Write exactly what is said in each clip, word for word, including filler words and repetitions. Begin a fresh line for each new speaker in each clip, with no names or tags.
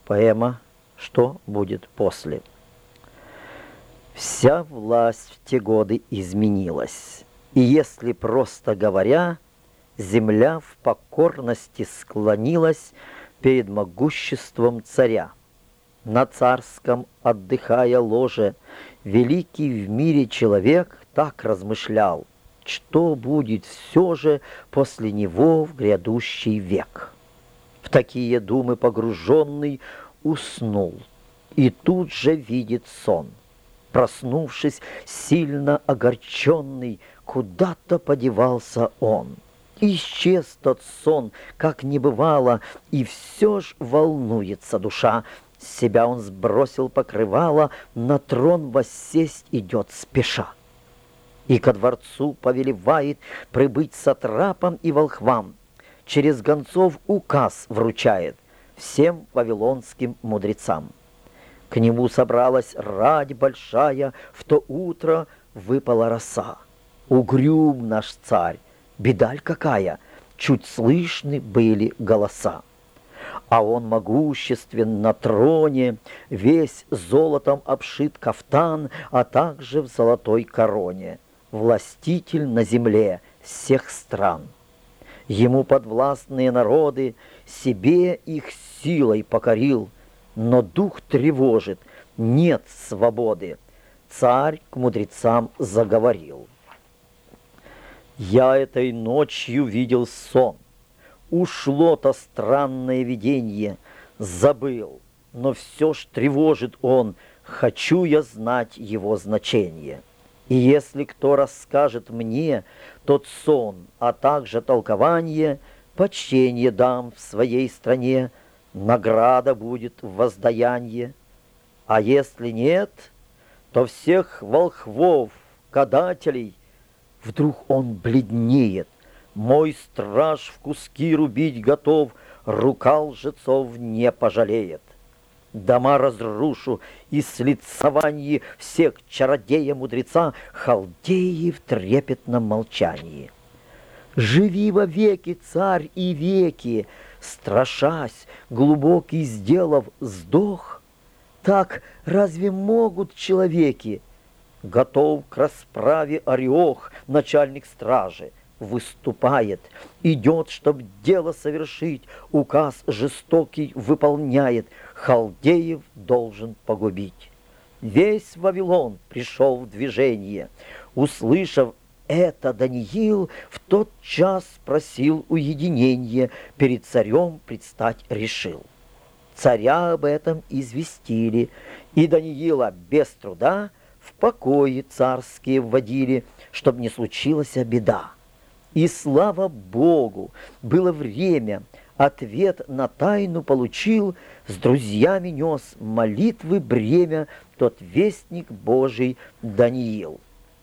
Поэма «Что будет после?». Вся власть в те годы изменилась, и если просто говоря, земля в покорности склонилась перед могуществом царя. На царском, отдыхая ложе, великий в мире человек так размышлял, что будет все же после него в грядущий век. В такие думы погруженный уснул, и тут же видит сон. Проснувшись, сильно огорченный, куда-то подевался он. Исчез тот сон, как не бывало, и все ж волнуется душа. С себя он сбросил покрывало, на трон воссесть идет спеша. И ко дворцу повелевает прибыть сатрапам и волхвам. Через гонцов указ вручает всем вавилонским мудрецам. К нему собралась рать большая, в то утро выпала роса. Угрюм наш царь, бедаль какая, чуть слышны были голоса. А он могуществен на троне, весь золотом обшит кафтан, а также в золотой короне, властитель на земле всех стран. Ему подвластные народы себе их силой покорил, но дух тревожит, нет свободы. Царь к мудрецам заговорил. Я этой ночью видел сон. Ушло-то странное видение, забыл, но все ж тревожит он, хочу я знать его значение. И если кто расскажет мне тот сон, а также толкование, почтение дам в своей стране, награда будет в воздаяние. А если нет, то всех волхвов, гадателей, вдруг он бледнеет. Мой страж в куски рубить готов, рука лжецов не пожалеет. Дома разрушу, и с лицованье всех чародея-мудреца халдеи в трепетном молчании. Живи вовеки, царь, и веки, страшась, глубокий сделав вздох. Так разве могут человеки? Готов к расправе Ореох, начальник стражи, выступает, идет, чтоб дело совершить, указ жестокий выполняет, халдеев должен погубить. Весь Вавилон пришел в движение. Услышав это, Даниил в тот час просил уединения, перед царем предстать решил. Царя об этом известили, и Даниила без труда в покои царские вводили, чтоб не случилась беда. И слава Богу, было время, ответ на тайну получил, с друзьями нес молитвы бремя тот вестник Божий Даниил.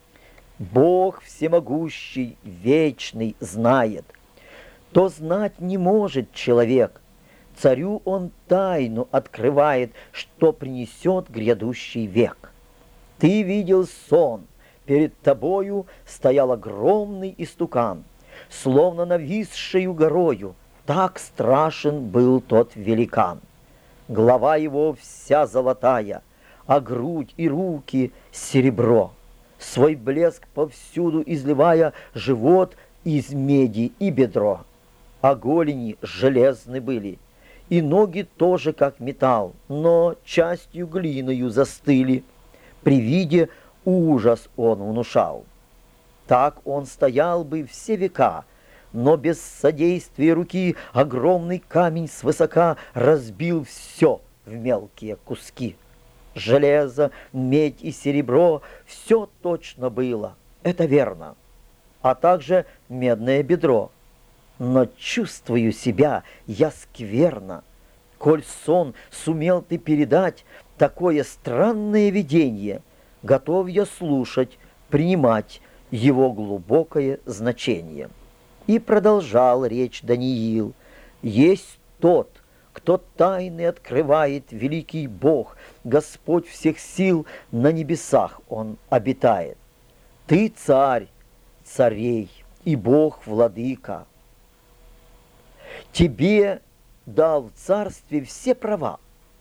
Бог всемогущий, вечный знает, то знать не может человек. Царю он тайну открывает, что принесет грядущий век. Ты видел сон, перед тобою стоял огромный истукан, словно нависшею горою, так страшен был тот великан. Голова его вся золотая, а грудь и руки серебро, свой блеск повсюду изливая, живот из меди и бедро. А голени железны были, и ноги тоже как металл, но частью глиною застыли. При виде ужас он внушал. Так он стоял бы все века, но без содействия руки огромный камень свысока разбил все в мелкие куски. Железо, медь и серебро — все точно было, это верно, а также медное бедро. Но чувствую себя я скверно, коль сон сумел ты передать такое странное видение, готов я слушать, принимать его глубокое значение. И продолжал речь Даниил. Есть тот, кто тайны открывает, великий Бог, Господь всех сил, на небесах он обитает. Ты царь царей и Бог владыка. Тебе дал в царстве все права,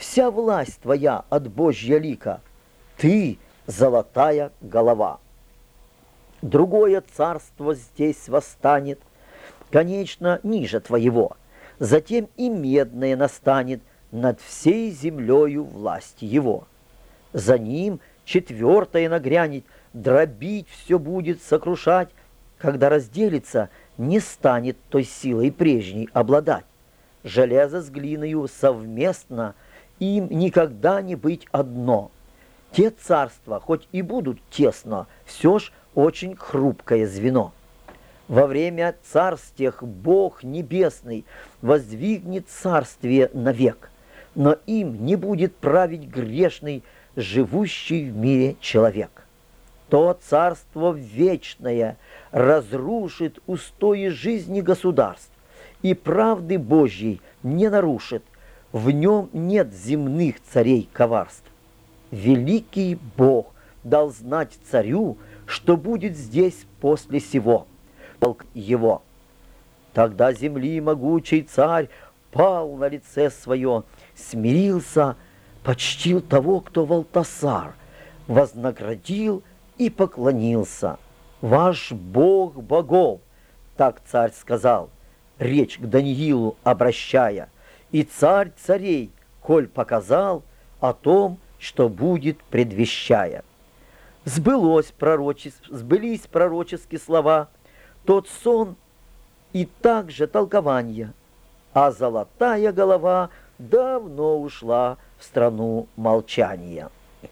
Вся власть твоя от Божья лика, ты золотая голова. Другое царство здесь восстанет, конечно, ниже твоего, затем и медное настанет над всей землею власть его. За ним четвертое нагрянет, дробить все будет, сокрушать, когда разделится, не станет той силой прежней обладать. Железо с глиною совместно, им никогда не быть одно. Те царства, хоть и будут тесно, все ж очень хрупкое звено. Во время царств тех Бог Небесный воздвигнет царствие навек, но им не будет править грешный, живущий в мире человек. То царство вечное разрушит устои жизни государств и правды Божьей не нарушит, в нем нет земных царей коварств. Великий Бог дал знать царю, что будет здесь после сего. Полк его. Тогда земли могучий царь пал на лице свое, смирился, почтил того, кто Валтасар, вознаградил и поклонился. Ваш Бог богов, так царь сказал, речь к Даниилу обращая, и царь царей, коль показал о том, что будет, предвещая. Сбылось пророчес... Сбылись пророческие слова, тот сон и также толкование, а золотая голова давно ушла в страну молчания.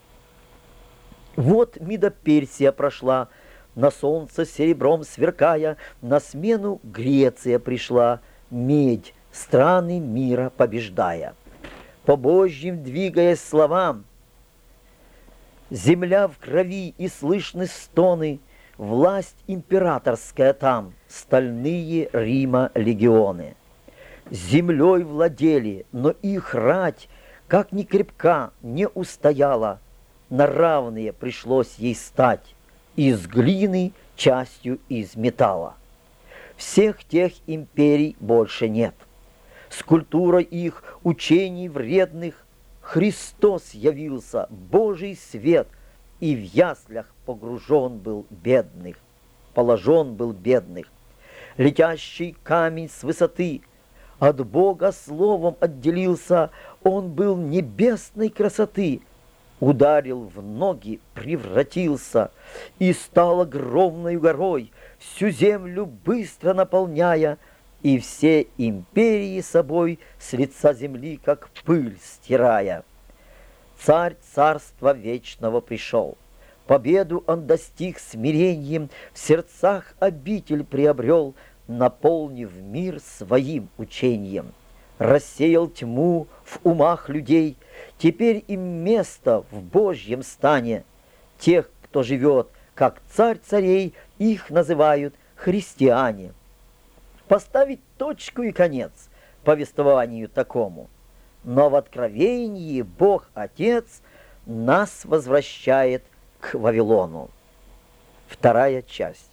Вот Мидо-Персия прошла, на солнце серебром сверкая, на смену Греция пришла, медь, страны мира побеждая. По Божьим двигаясь словам, земля в крови и слышны стоны, власть императорская там, стальные Рима легионы. Землей владели, но их рать, как ни крепка, не устояла, на равные пришлось ей стать, из глины частью из металла. Всех тех империй больше нет. Скульптура их учений вредных, Христос явился, Божий свет, и в яслях погружен был бедных, положен был бедных. Летящий камень с высоты от Бога словом отделился, он был небесной красоты, ударил в ноги, превратился и стал огромной горой, всю землю быстро наполняя, и все империи собой с лица земли, как пыль стирая. Царь царства вечного пришел, победу он достиг смирением, в сердцах обитель приобрел, наполнив мир своим учением. Рассеял тьму в умах людей, теперь им место в Божьем стане. Тех, кто живет, как царь царей, их называют христиане. Поставить точку и конец повествованию такому. Но в откровении Бог Отец нас возвращает к Вавилону. Вторая часть.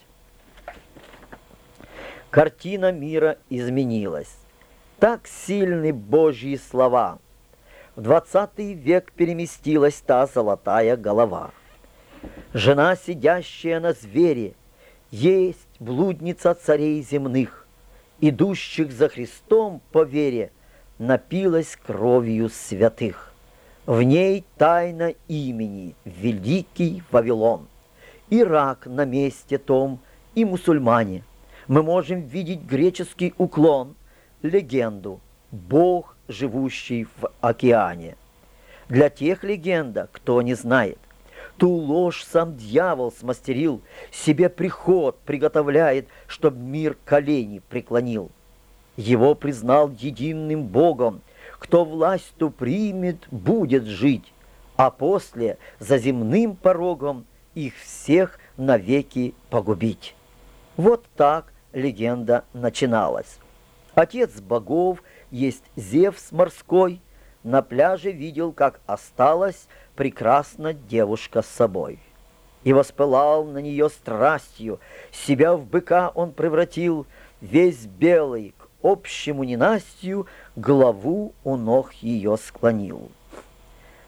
Картина мира изменилась. Так сильны Божьи слова. В двадцатый век переместилась та золотая голова. Жена, сидящая на звере, есть блудница царей земных, идущих за Христом по вере, напилась кровью святых. В ней тайна имени Великий Вавилон. Ирак на месте том и мусульмане. Мы можем видеть греческий уклон, легенду «Бог, живущий в океане». Для тех легенда, кто не знает, ту ложь сам дьявол смастерил, себе приход приготовляет, чтоб мир колени преклонил. Его признал единым Богом, кто власть ту примет, будет жить, а после за земным порогом их всех навеки погубить. Вот так легенда начиналась. Отец богов есть Зевс морской, на пляже видел, как осталась прекрасна девушка с собой. И воспылал на нее страстью, себя в быка он превратил, весь белый, к общему ненастью, голову у ног ее склонил.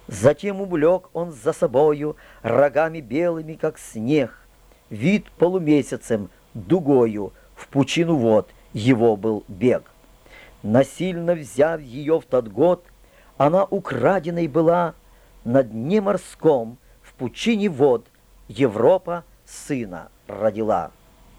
Затем увлек он за собою рогами белыми, как снег. Вид полумесяцем, дугою, в пучину вод его был бег. Насильно взяв ее в тот год, она украденной была на дне морском, в пучине вод Европа сына родила.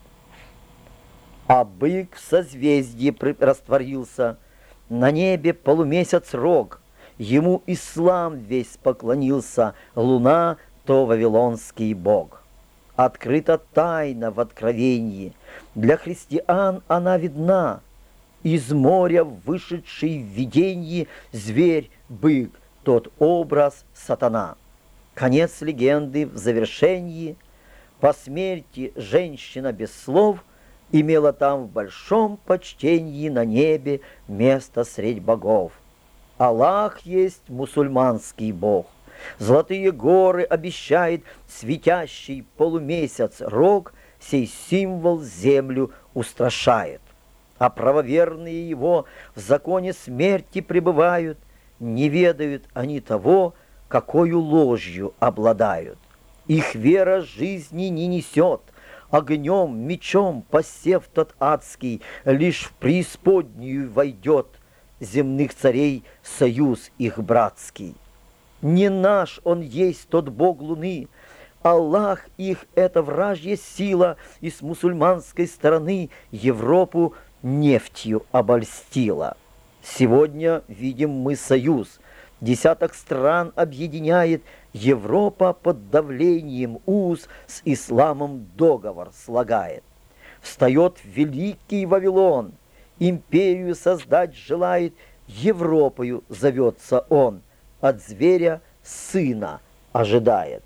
А бык в созвездии растворился, на небе полумесяц рог, ему ислам весь поклонился, луна то вавилонский бог. Открыта тайна в откровении, для христиан она видна, из моря вышедший в виденье зверь, бык, тот образ сатана. Конец легенды в завершении. По смерти женщина без слов имела там в большом почтении на небе место средь богов. Аллах есть мусульманский бог. Золотые горы обещает светящий полумесяц рог, сей символ землю устрашает. А правоверные его в законе смерти пребывают, не ведают они того, какою ложью обладают. Их вера жизни не несет, огнем, мечом посев тот адский, лишь в преисподнюю войдет земных царей союз их братский. Не наш он есть тот бог луны, Аллах их это вражья сила, и с мусульманской стороны Европу нефтью обольстила. Сегодня видим мы союз, десяток стран объединяет, Европа под давлением уз с исламом договор слагает. Встает великий Вавилон, империю создать желает, Европою зовется он, от зверя сына ожидает.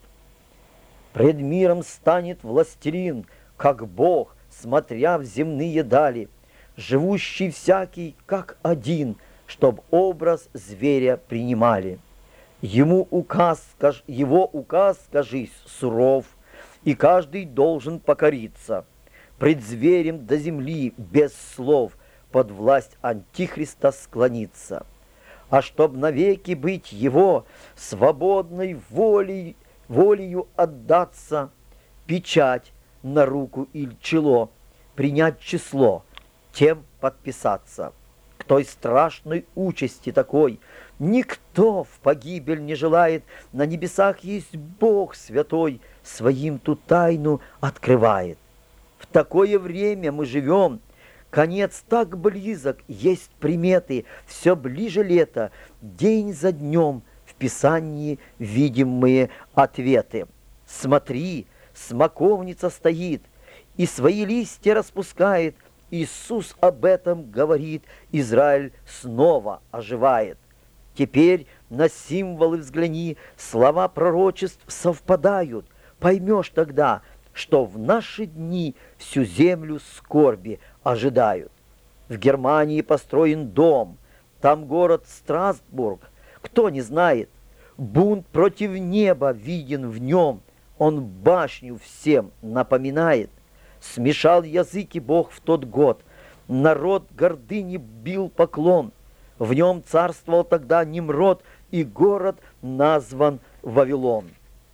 Пред миром станет властелин, как бог, смотря в земные дали, живущий всякий как один, чтоб образ зверя принимали. Ему указ, его указ, кажись, суров, и каждый должен покориться пред зверем до земли без слов, под власть антихриста склониться. А чтоб навеки быть его свободной волей, волею отдаться, печать на руку или чело, принять число, тем подписаться. К той страшной участи такой никто в погибель не желает, на небесах есть Бог святой, своим ту тайну открывает. В такое время мы живем, конец так близок, есть приметы, все ближе лето, день за днем в Писании видим мы ответы. Смотри, смоковница стоит и свои листья распускает, Иисус об этом говорит, Израиль снова оживает. Теперь на символы взгляни, слова пророчеств совпадают, поймешь тогда, что в наши дни всю землю скорби ожидают. В Германии построен дом, там город Страсбург, кто не знает, бунт против неба виден в нем, он башню всем напоминает. Смешал языки Бог в тот год, народ гордыни бил поклон, в нем царствовал тогда Немрод, и город назван Вавилон.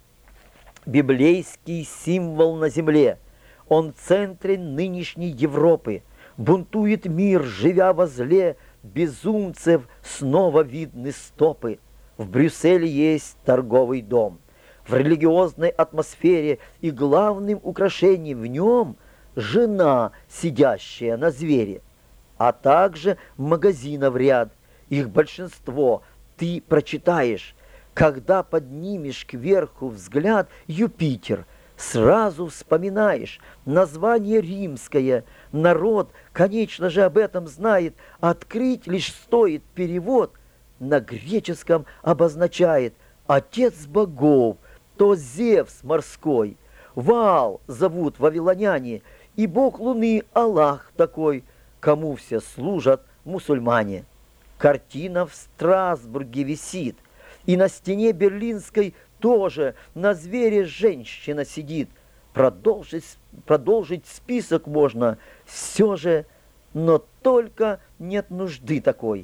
Библейский символ на земле, он в центре нынешней Европы, бунтует мир, живя во зле, безумцев снова видны стопы. В Брюсселе есть торговый дом, в религиозной атмосфере, и главным украшением в нем жена, сидящая на звере, а также магазинов ряд, их большинство ты прочитаешь. Когда поднимешь кверху взгляд, Юпитер, сразу вспоминаешь название римское. Народ, конечно же, об этом знает. Открыть лишь стоит перевод. На греческом обозначает «отец богов», то Зевс морской. Ваал зовут вавилоняне, и бог луны Аллах такой, кому все служат мусульмане. Картина в Страсбурге висит, и на стене берлинской тоже на звере женщина сидит. Продолжить, продолжить список можно все же, но только нет нужды такой.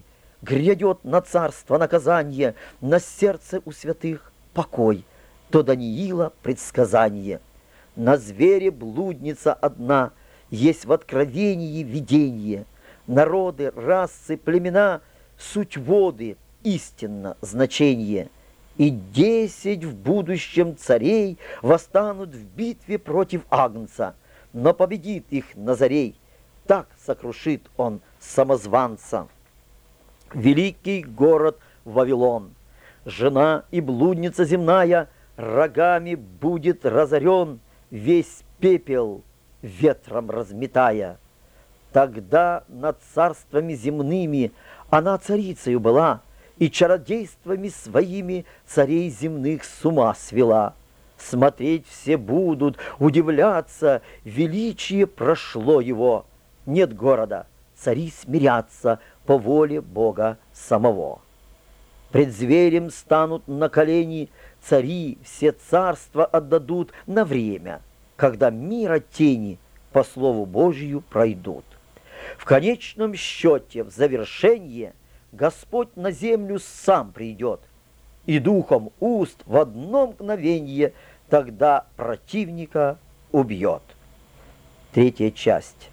грядет на царство наказание, на сердце у святых покой, то Даниила предсказание. На звере блудница одна, есть в откровении видение. Народы, расы, племена, суть воды, истинно значение. И десять в будущем царей восстанут в битве против Агнца, но победит их Назарей, так сокрушит он самозванца. Великий город Вавилон, жена и блудница земная, рогами будет разорен, весь пепел ветром разметая. Тогда над царствами земными она царицею была, и чародействами своими царей земных с ума свела. Смотреть все будут, удивляться, величие прошло его. Нет города, цари смирятся по воле Бога самого. Пред зверем станут на колени, цари все царства отдадут на время, когда мира тени по слову Божию пройдут. В конечном счете, в завершение, Господь на землю сам придет, и духом уст в одно мгновенье тогда противника убьет. Третья часть.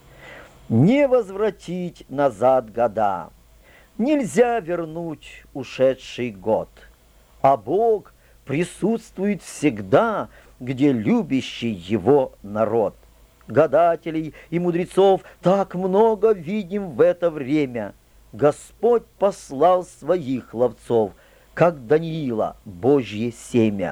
Не возвратить назад года, нельзя вернуть ушедший год, а Бог присутствует всегда, где любящий его народ. Гадателей и мудрецов так много видим в это время. Господь послал своих ловцов, как Даниила, Божье семя.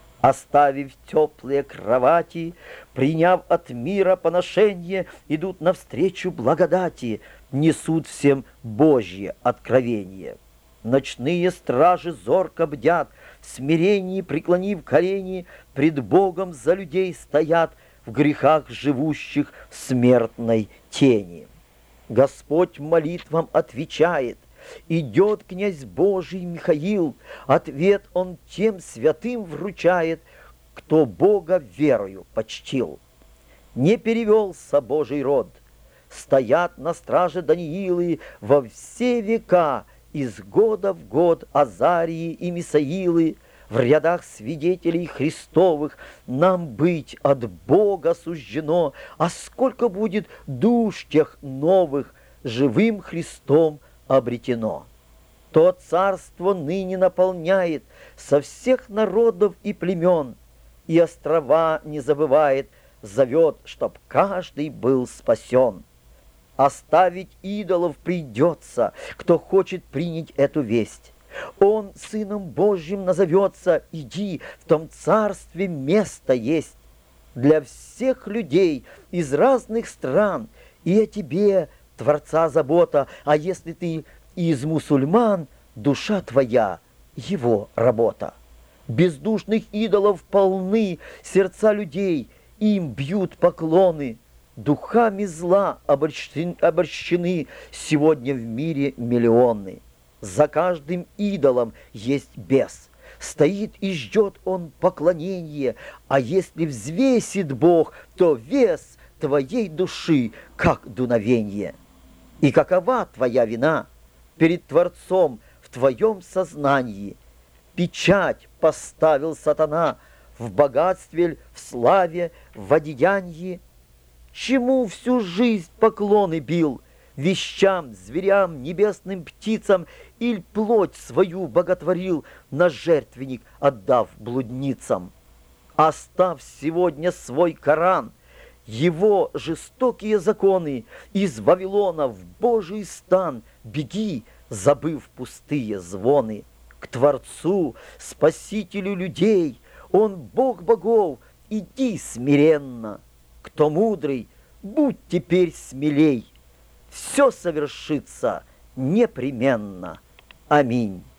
Оставив теплые кровати, приняв от мира поношение, идут навстречу благодати, несут всем Божье откровение. Ночные стражи зорко бдят, в смирении преклонив колени, пред Богом за людей стоят, в грехах живущих в смертной тени. Господь молитвам отвечает, идет князь Божий Михаил, ответ он тем святым вручает, кто Бога верою почтил. Не перевелся Божий род, стоят на страже Даниилы во все века, из года в год Азарии и Мисаилы. В рядах свидетелей Христовых нам быть от Бога суждено, а сколько будет душ тех новых живым Христом обретено. То царство ныне наполняет со всех народов и племен, и острова не забывает, зовет, чтоб каждый был спасен. Оставить идолов придется, кто хочет принять эту весть. Он Сыном Божьим назовется, иди, в том царстве место есть. Для всех людей из разных стран, и о тебе, Творца, забота, а если ты из мусульман, душа твоя, его работа. Бездушных идолов полны сердца людей, им бьют поклоны. Духами зла обольщены, обольщены сегодня в мире миллионы. За каждым идолом есть бес, стоит и ждет он поклонения, а если взвесит Бог, то вес твоей души, как дуновенье. И какова твоя вина перед Творцом в твоем сознании? Печать поставил сатана в богатстве, в славе, в одеянии. Чему всю жизнь поклоны бил? Вещам, зверям, небесным птицам, иль плоть свою боготворил, на жертвенник отдав блудницам? Оставь сегодня свой Коран, его жестокие законы, из Вавилона в Божий стан беги, забыв пустые звоны. К Творцу, Спасителю людей, Он Бог богов, иди смиренно. Кто мудрый, будь теперь смелей, все совершится непременно. Аминь.